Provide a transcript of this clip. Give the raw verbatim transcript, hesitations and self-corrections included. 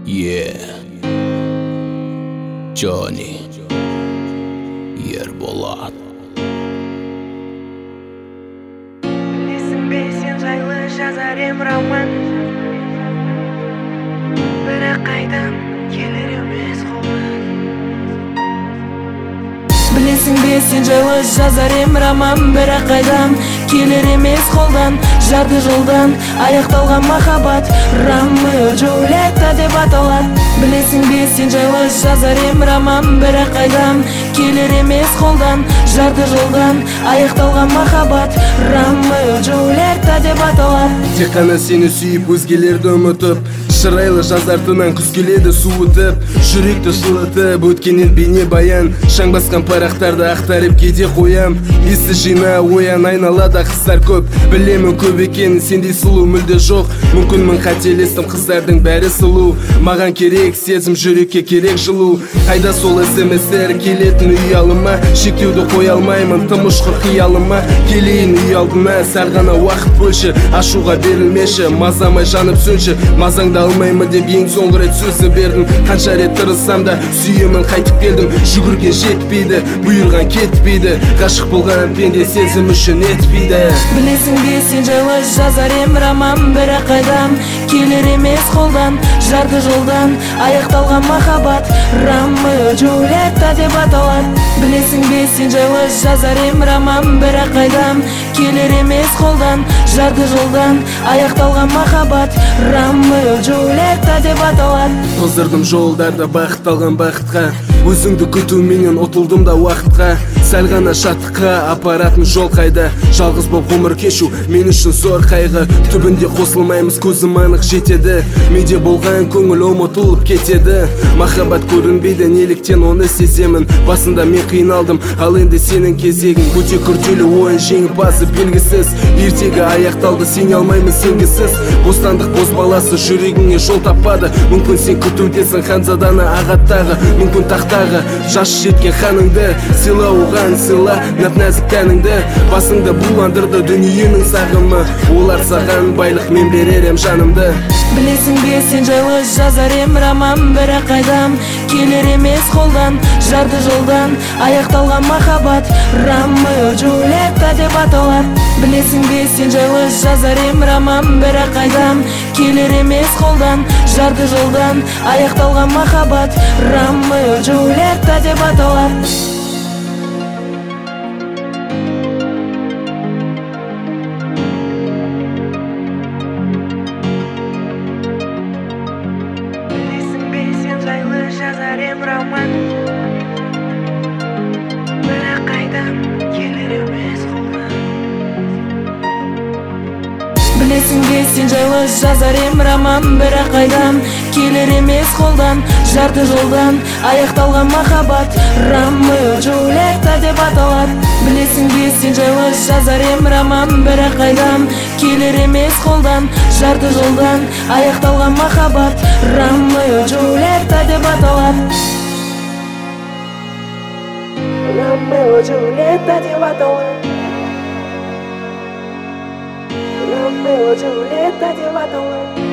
Yeah, Johnny Ерболат. Білесің бе сен жайлы жазар ем роман, бірақ қайдан келер емес қолдан. Білесің бе сен жайлы жазар ем роман, бірақ қайдан келер емес қолдан. Жарды жолдан аяқталған махаббат Ромео Джульетта деп аталады. Білесің бе сен жайлы жазар ем роман, бірақ қайдан келер емес қолдан. Жарды жолдан аяқталған махаббат Ромео Джульетта деп аталады. Тек қана сені сүйіп өзгелерді ұмытып, шырайлы жазартынан күз келеді суытып, жүректі жылытып өткеннен бейне баян. Шаң басқан парақтарды ақтарып кейде қоям, есті жина оян, айналада қыздар көп. Білемін көп екенін, сендей сұлу мүлде жоқ. Мүмкін мен қателестім, қыздардың бәрі сұлу. Маған керек сезім, жүрекке керек жылу. Қайда сол смс-тер келетін ұялыма, шектеуді қоя алмаймын тым ұшқыр қиялыма. Келейін үй алдына, сәл ғана уақыт бөлші, ашуға берілмеші, мазамай жанып сөнші. Мазаңды алмаймын деп ең соңғы рет сөзі бердім. Қанша рет тырыссам да сүйемін, қайтып келдім. Жүгірген жетпейді, бұйырған кетпейді. Ғашық болған пенде сезім үшін етпейді. Білесің бе сен жайлы жазар ем роман, бірақ қайдан келер емес қолдан. Жарды жолдан аяқталған махаббат Ромео Джульетта деп аталады. Білесің бе сен жайлы жазар ем роман, бірақ қайдан келер емес қолдан. Жарды жолдан аяқталған махаббат Ромео Джульетта деп аталады. Тоздырдым жолдарда бақыт алған бақытқа, өзіңді күтуменен ұтылдым да уақытқа. Сәл ғана шаттыққа апаратын жол қайда, жалғыз боп ғұмыр кешу мен үшін зор қайғы. Түбінде қосылмаймыз, көзім анық жетеді, менде болған көңіл ұмытылып кетеді. Махаббат көрінбейді, неліктен оны сеземін. Басында мен қиналдым, ал енді сенің кезегің. Өте күрделі ойын жеңімпазы белгісіз, ертегі аяқталды, сене алмаймын сенгісіз. Бостандық бозбаласы жүрегіңе жол таппады. Мүмкін сен күтудесің ханзаданы ағаттағы, мүмкін тақтағы жас жеткен ханыңды. Сыйла оған сыйла нәп-нәзік тәніңді, басыңды буландырды дүниенің сағымы. Олар саған байлық, мен берер ем жанымды. Білесің бе сен жайлы жазар ем роман, бірақ қайдан келер емес қолдан. Жарды жолдан аяқталған махаббат Ромео Джульетта деп аталады. Білесің бе сен жайлы жазар ем роман, бірақ қайдан келер емес қолдан. Жарды жолдан аяқталған махаббат Ромео Джульетта деп аталады. Жазар ем роман, бірақ қайдан келер емес қолдан. Білесің бе сен жайлы жазар ем роман, бірақ қайдан келер емес қолдан. Жарды жолдан аяқталған махаббат Ромео Джульетта деп аталады. Білесің бе сен жайлы жазар ем роман, бірақ қайдан келер емес қолдан. Жарды жолдан аяқталған махаббат Ромео Джульетта деп аталады. Ромео Джульетта деп аталады. Ромео Джульетта деп аталады.